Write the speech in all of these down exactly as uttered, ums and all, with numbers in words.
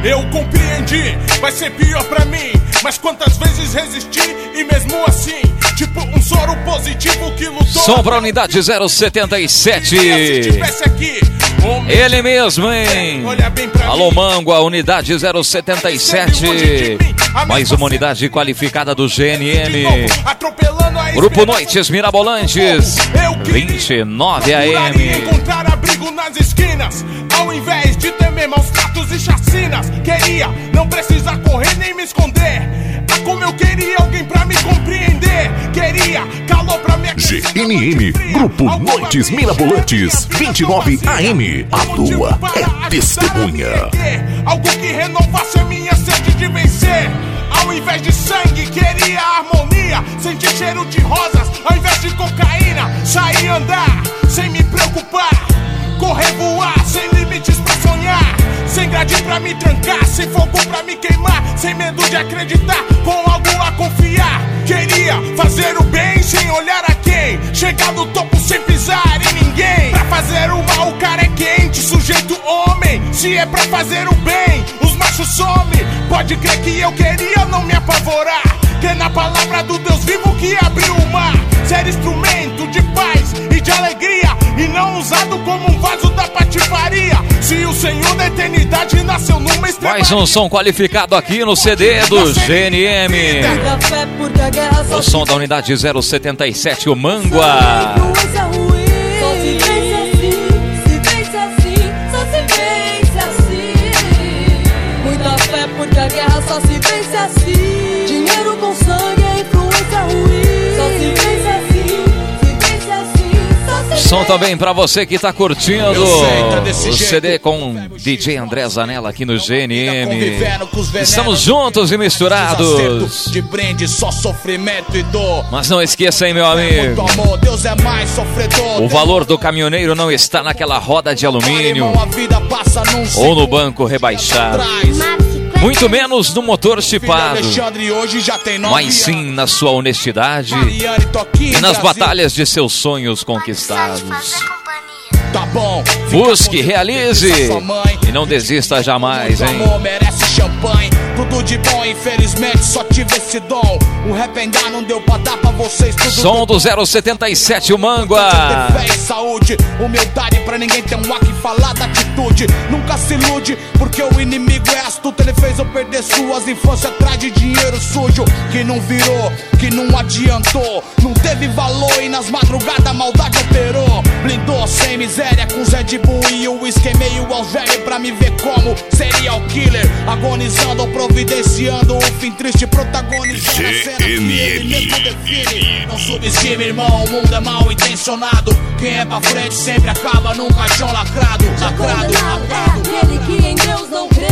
eu compreendi, vai ser pior pra mim. Mas quantas vezes resisti e mesmo assim, tipo um soro positivo que lutou. Som pra unidade zero setenta e sete. Se tivesse aqui, ele mesmo, hein? Alô, Mangua, unidade zero setenta e sete. Mais uma unidade qualificada do G N M. Grupo Noites Mirabolantes, vinte e nove A M. Encontrar abrigo nas esquinas, ao invés de temer maus tratos e chacinas. Queria não precisar correr nem me esconder. Ah, como eu queria alguém pra me compreender. Queria calor pra me aquecer. G N M, Grupo Noites Mirabolantes, vinte e nove A M. A tua é testemunha. Algo que renovasse a minha sede de vencer. Ao invés de sangue, queria harmonia. Sentir cheiro de rosas, ao invés de cocaína. Sair andar, sem me preocupar. Correr, voar, sem limites pra sonhar. Sem grade pra me trancar, sem fogo pra me queimar. Sem medo de acreditar, com algo a confiar. Queria fazer o bem sem olhar a quem. Chegar no topo sem pisar em ninguém. Pra fazer o mal, o cara é quente, sujeito homem. Se é pra fazer o bem, os machos somem. Pode crer que eu queria não me apavorar. Crer na palavra do Deus vivo que abriu o mar. Ser instrumento de paz e de alegria, e não usado como um vaso da patifaria. Se o Senhor da eternidade nasceu numa estrela. Mais um som qualificado aqui no C D do G N M. O som da unidade zero setenta e sete, o Mangua. Porque a guerra só se vence assim. Dinheiro com sangue é influência ruim. Só se vence assim, se vence assim, só se Som também pra você que tá curtindo o C D com D J André Zanella aqui no G N M. Estamos juntos e misturados. De brinde, só sofrimento e dor. Mas não esqueça, hein, meu amigo, Deus é mais sofredor. o valor do caminhoneiro não está naquela roda de alumínio ou no banco rebaixado, muito menos no motor chipado, mas sim na sua honestidade e nas batalhas de seus sonhos conquistados. Busque, realize e não desista jamais, hein? Tudo de bom, infelizmente só tive esse dom. O rap ainda não deu pra dar pra vocês tudo. Som do zero setenta e sete, o Mangua. Ter fé e saúde, humildade pra ninguém ter um ar que falar da atitude. Nunca se ilude, porque o inimigo é astuto. Ele fez eu perder suas infâncias atrás de dinheiro sujo. Que não virou, que não adiantou, não teve valor e nas madrugadas a maldade operou. Blindou sem miséria com Zé de Bull e o whisky meio Algério pra me ver como serial killer. Agonizando ou providenciando o fim triste, protagonizando a cena que ele mesmo define. Não subestime, irmão, o mundo é mal intencionado. Quem é pra frente sempre acaba num caixão lacrado. Lacrado, lacrado. aquele que em Deus não crê.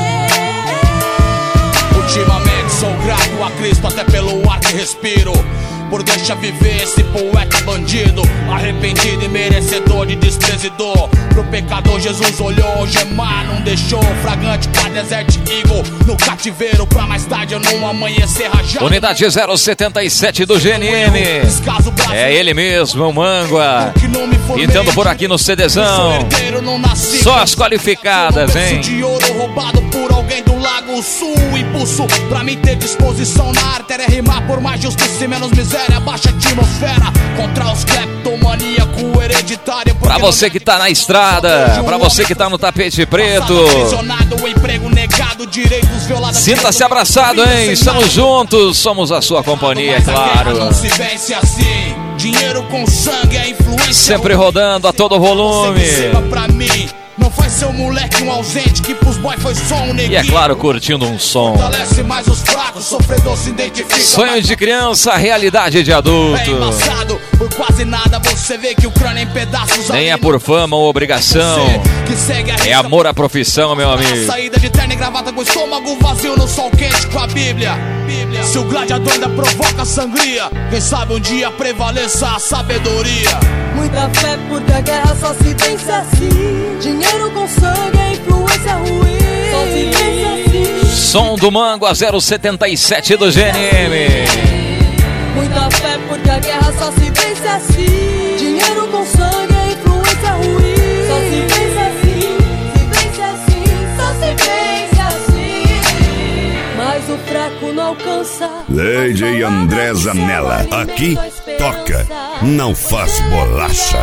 Ultimamente sou grato a Cristo até pelo ar que respiro. Por deixar viver esse poeta bandido, arrependido e merecedor de desprezidor. Pro pecador Jesus olhou, gemar não deixou. Fragante pra Desert Eagle no cativeiro, pra mais tarde eu não amanhecer rajado. Unidade zero setenta e sete do G N M. É ele mesmo, o Mangua. Pintando por aqui no CDzão. Só as qualificadas, hein? De ouro roubado por alguém do Lago Sul. Impulso pra mim ter disposição na artéria. Rimar por mais justiça e menos miséria. Baixa atmosfera contra os cleptomaníaco hereditário. Pra você que tá na estrada, pra você que tá no tapete preto, sinta-se abraçado, hein? Estamos juntos, somos a sua companhia, é claro. Não se vence assim. Dinheiro com sangue é influência. Sempre rodando a todo volume. Pra mim, não faz seu moleque um ausente que pros boy foi só um neguinho. E é claro, curtindo um som. Fortalece mais os fracos, sofredor se identifica. Sonho de criança, realidade de adulto. É embaçado, por quase nada você vê que o crânio em pedaços. Nem é por fama ou obrigação, é amor à profissão, meu amigo. Saída de terno e gravata com estômago vazio no sol quente com a Bíblia. Se o gladiador ainda provoca sangria, quem sabe um dia prevaleça a sabedoria. Muita fé porque a guerra só se vence assim. Dinheiro com sangue é influência ruim. Só se vence assim. Som do Mangua zero setenta e sete do G N M. Muita fé porque a guerra só se vence assim. Dinheiro com sangue é influência ruim. Só se vence assim, se vence assim, só se vence assim. esperança. D J André Zanella, aqui toca, não faz bolacha.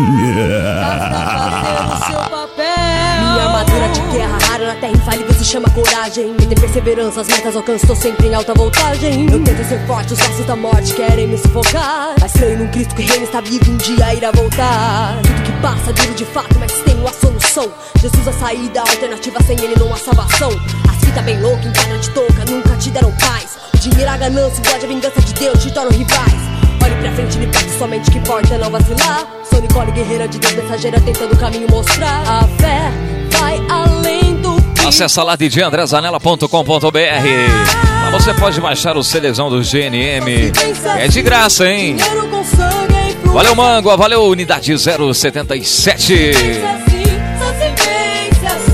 Minha armadura de guerra rara na terra infalível se chama coragem. Me ter perseverança, as metas alcanço, estou sempre em alta voltagem. Eu tento ser forte, os laços da morte querem me sufocar, mas creio num Cristo que reina, está vivo, um dia irá voltar. Tudo que passa duro de fato, mas tenho a solução. Jesus a saída, a alternativa, sem ele não há salvação. As fitas bem loucas, em quadra de touca, nunca te deram paz. O dinheiro, a ganância, o ódio, a vingança de Deus te tornam rivais. Olhe pra frente, me parte somente que importa não vacilar. Sou Nicole, guerreira de Deus, mensageira, tentando o caminho mostrar. A fé vai além do que... Acesse lá d j andré zanella ponto com ponto b r. Lá você pode baixar o CDzão do G N M. É de graça, hein? Valeu, Mango. Valeu, Unidade zero setenta e sete.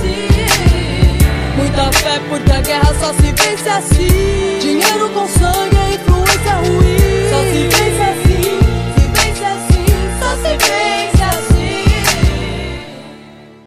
Muita fé, muita guerra, só se vence assim. Dinheiro com sangue.